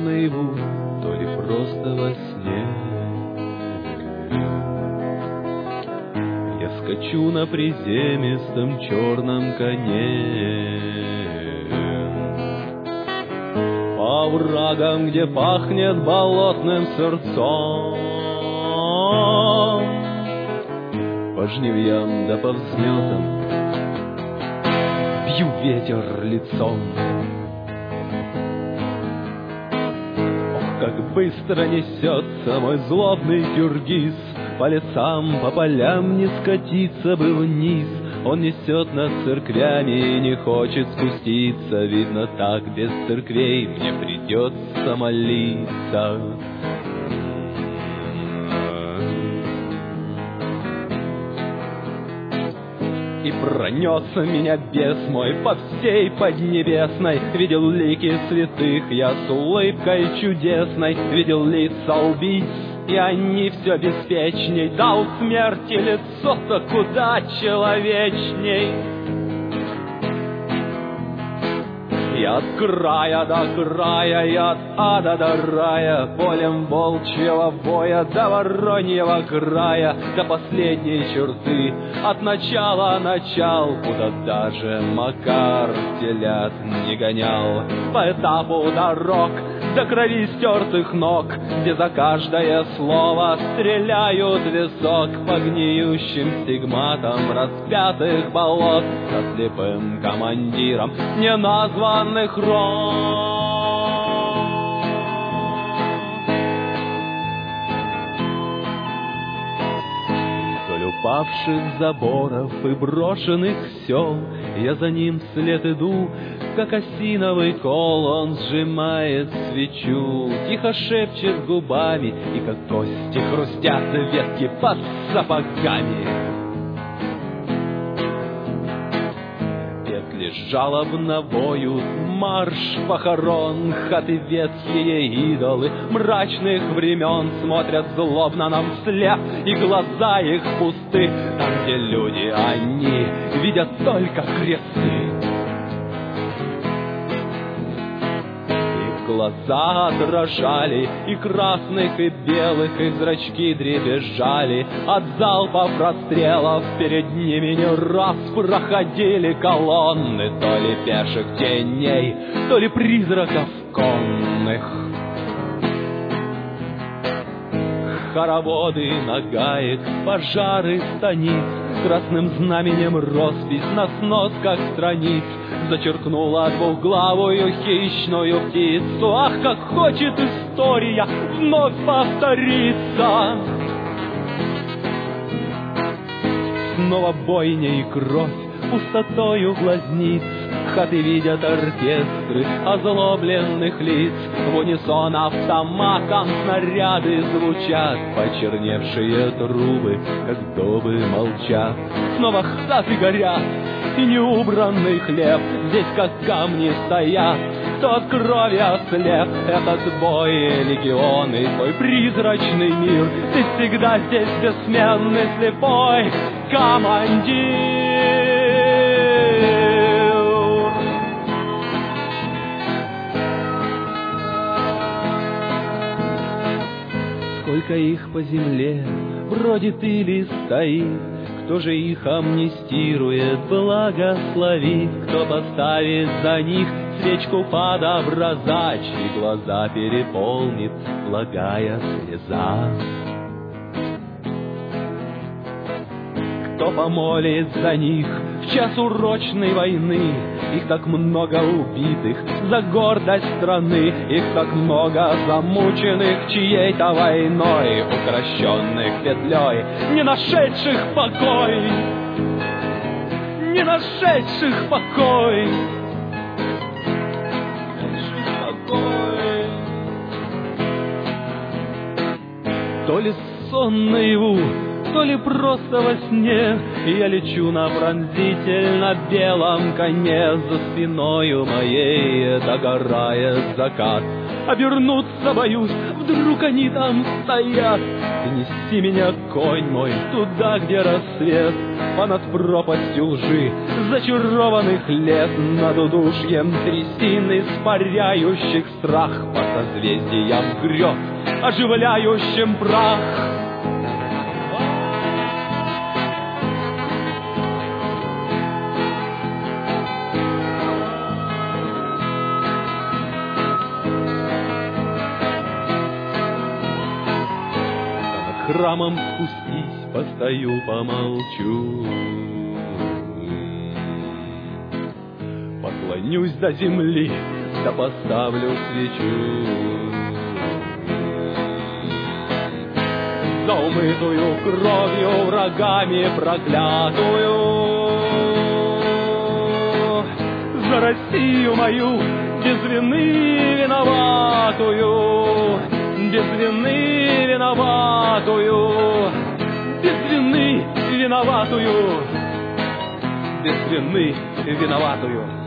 наяву, то ли просто во сне. Я скачу на приземистом черном коне по оврагам, где пахнет болотным сырцом, по жнивьям да по взметам бью ветер лицом. Ох, как быстро несется мой злобный киргиз, по лесам, по полям не скатиться бы вниз. Он несет над церквями и не хочет спуститься. Видно, так без церквей мне придется молиться. И пронесся меня бес мой по всей Поднебесной. Видел лики святых я с улыбкой чудесной, видел лица убийц, и они все беспечней. Дал смерти лицо-то куда человечней. И от края до края, и от ада до рая, полем волчьего боя до вороньего края, до последней черты, от начала начал, куда даже Макар телят не гонял. По этапу дорог до крови стертых ног, где за каждое слово стреляют в висок, по гниющим стигматам распятых болот, за слепым командиром неназванных рот. Вдоль упавших заборов и брошенных сел я за ним вслед иду, как осиновый кол. Он сжимает свечу, тихо шепчет губами, и как кости хрустят ветки под сапогами. Петли жалобно воют, марш похорон, хаты ветхие идолы мрачных времен смотрят злобно нам вслед, и глаза их пусты. Там, где люди, они видят только кресты. Глаза дрожали, и красных, и белых, и зрачки дребезжали от залпов расстрелов. Перед ними не раз проходили колонны, то ли пеших теней, то ли призраков конных. Хороводы нагаек, пожары станиц, красным знаменем роспись на сносках страниц зачеркнула двухглавую хищную птицу. Ах, как хочет история вновь повториться! Снова бойня и кровь пустотою глазниц, хаты видят оркестры озлобленных лиц, в унисон автоматом снаряды звучат, почерневшие трубы, как добы, молчат. Снова хаты горят, и неубранный хлеб здесь как камни стоят. Кто от крови ослеп, этот бой легионы, твой призрачный мир. Ты всегда здесь бессменный слепой командир. Сколько их по земле бродит или стоит, кто же их амнистирует, благословит, кто поставит за них свечку под образа, чьи глаза переполнит благая слеза. Кто помолит за них в час урочной войны? Их так много убитых за гордость страны, их так много замученных чьей-то войной, укращенных петлей, не нашедших покой, не нашедших покой. То ли сон наяву, то ли просто во сне, я лечу на пронзительно белом коне, за спиною моей догорает закат. Обернуться боюсь, вдруг они там стоят. И неси меня, конь мой, туда, где рассвет, понад пропастью лжи зачарованных лет, над удушьем трясин, испаряющих страх, по созвездиям грез, оживляющим прах. Храмом спустись, постою, помолчу, поклонюсь до земли, да поставлю свечу за умытую кровью врагами проклятую, за Россию мою без вины виноватую, без вины виноватую, без вины виноватую, без вины виноватую.